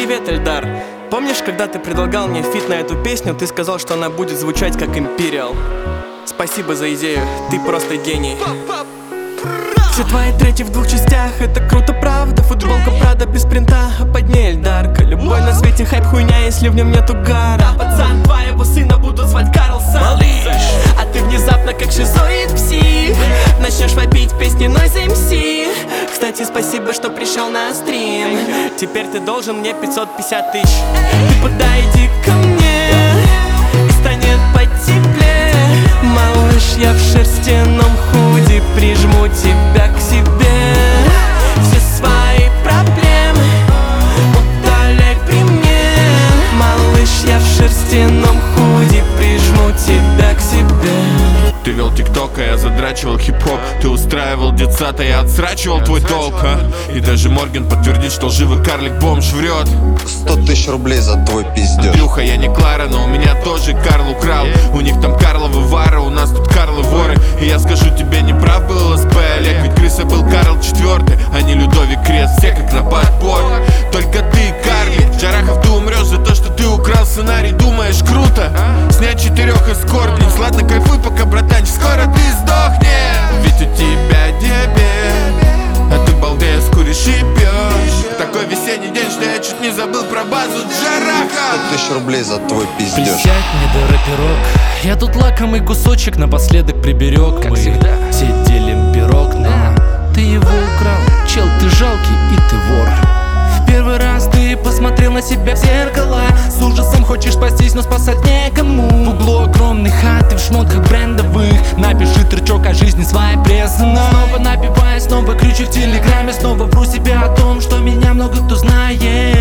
Привет, Эльдар. Помнишь, когда ты предлагал мне фит на эту песню, ты сказал, что она будет звучать как Imperial? Спасибо за идею, ты просто гений. Все твои треки в 2 частях, это круто, правда. Футболка Прада без принта, а под ней Эльдарка. Любой на свете хайп хуйня, если в нем нету гара. Да, пацан, твоего сына будут звать Карлсон. Малыш, а ты внезапно как шизоид псих начнешь вопить песни Noise MC. Кстати, спасибо, что пришел на стрим. Теперь ты должен мне 550 тысяч. Ты подойди ко мне, и станет потеплее. Малыш, я в шерстяном худи, прижму тебя к себе. Все свои проблемы удаляй при мне. Малыш, я в шерстяном худи, прижму тебя к себе. Ты вел тикток, а я задрачивал хип-хоп. Ты устраивал детсад, а я отсрачивал твой толк, а? И даже Морген подтвердит, что лживый карлик-бомж врет. 100 тысяч рублей за твой пиздеж. Плюха, я не Клара, но у меня тоже Карл украл. У них там Карловы вары, у нас тут Карлы воры. И я скажу тебе, не прав был ЛСП Олег, ведь крыса был Карл IV, а не Людовик Крест. Все как на подбор, только ты карлик. Джарахов, ты умрешь за то, что ты украл сценарий. Думаешь, круто? Снять 4 эскортниц. Ладно, кайфуй пока, братанчик, скоро ты сдохнешь. Ведь у тебя диабет, а ты балдеешь, куришь и пьешь. Такой весенний день, что я чуть не забыл про базу Джарахов. 100 тысяч рублей за твой пиздеж. Присядь мне, да рэперок, я тут лакомый кусочек напоследок приберег. Как мы всегда все делим пирог, но ты его украл. Чел, ты жалкий и ты вор. В первый раз ты посмотрел на себя в зеркало. С ужасом хочешь спастись, но спасать некому. В углу огромной хаты в шмотках брендовых. Напиши тречок о жизни своей прессано. Снова напиваю, снова кричу в телеграме. Снова вру себе о том, что меня много кто знает.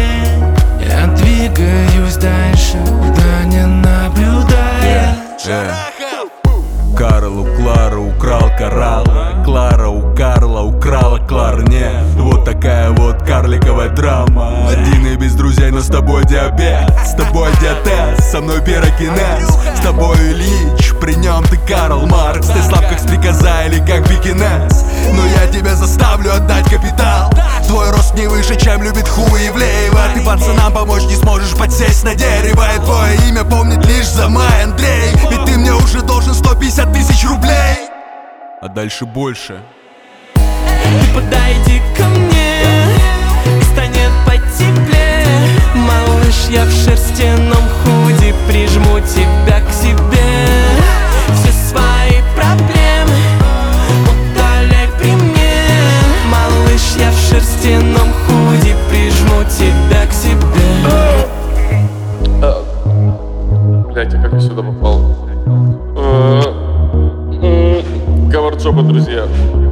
Я двигаюсь дальше, да не наблюдая. Карл у Клары украл коралл, Клара у Карла украла кларнет. Вот такая вот карликовая драма. Один и без друзей, но с тобой диабет. С тобой диатез, со мной пирокинез. С тобой Ильич, при нем ты Карл Маркс. Ты слаб как стрекоза или как пекинес. Но я тебя заставлю отдать капитал. Твой рост не выше, чем любит Хуевлеева. Ты пацанам помочь не сможешь подсесть на дерево. И твое имя помнит лишь за май Андрей. Ведь ты мне уже должен 150 тысяч рублей. А дальше больше. Ты подойди ко мне, и станет потеплее. Малыш, я в шерстяном худи, прижму тебя к себе. Все свои проблемы удаляй при мне. Малыш, я в шерстяном худи, прижму тебя к себе. Блять, а как я сюда попал? Коварджоба, друзья.